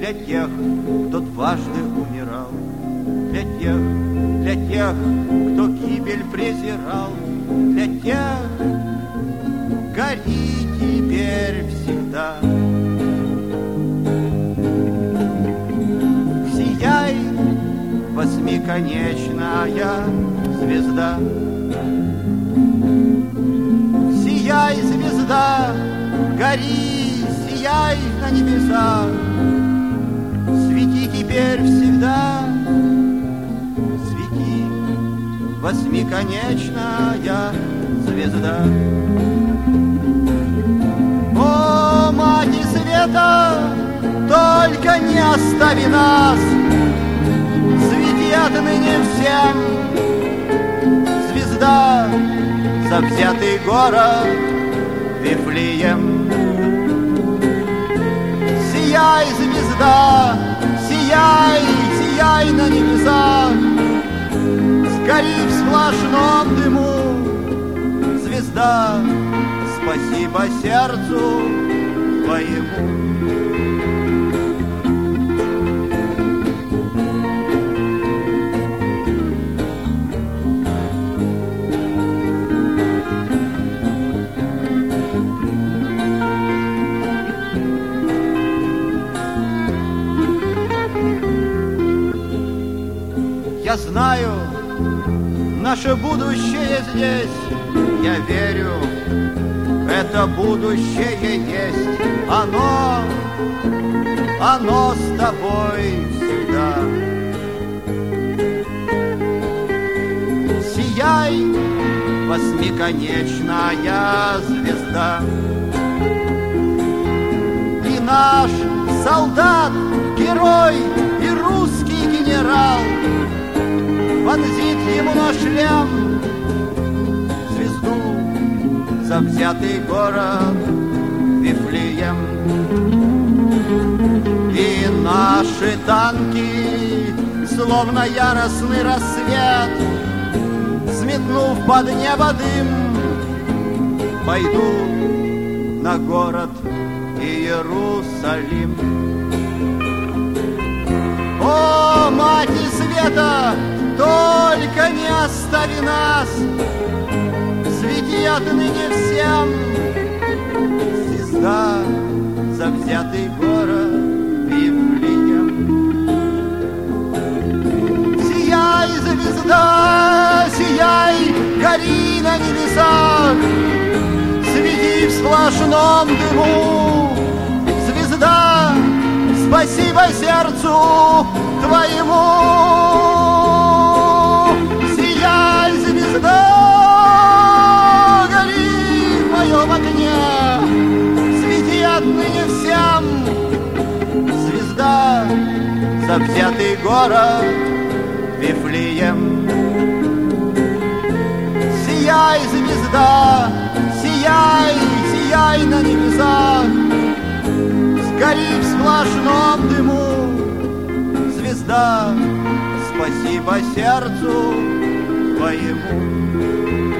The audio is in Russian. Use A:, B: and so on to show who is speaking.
A: для тех, кто дважды умирал, для тех, кто гибель презирал, для тех гори теперь всегда. Сияй, восьмиконечная звезда, сияй, звезда, гори, сияй на небесах, свети теперь всегда, свети, восьмиконечная звезда. О, Мать света, только не остави нас, свети отныне всем, звезда, завзятый город Вифлеем. Сияй, звезда, сияй, сияй на небесах, сгори в сплошном дыму, звезда, спасибо сердцу твоему. Я знаю, наше будущее здесь, я верю, это будущее есть, оно с тобой всегда. Сияй, восьмиконечная звезда, и наш солдат, герой и русский генерал вонзит ему на шлем звезду, завзятый город Вифлеем. И наши танки, словно яростный рассвет, взметнув под небо дым, пойдут на город Иерусалим. О, Мать света, только не остави нас, свети отныне всем, звезда, завзятый город Вифлеем. Сияй, звезда, сияй, гори на небесах, свети в сплошном дыму, звезда, спасибо сердцу твоему. Сияй, звезда, гори в моем огне, свети отныне всем, звезда, завзятый город Вифлеем. Сияй, звезда, сияй, сияй на небесах, сгори в сплошном дыму, звезда, спасибо сердцу твоему.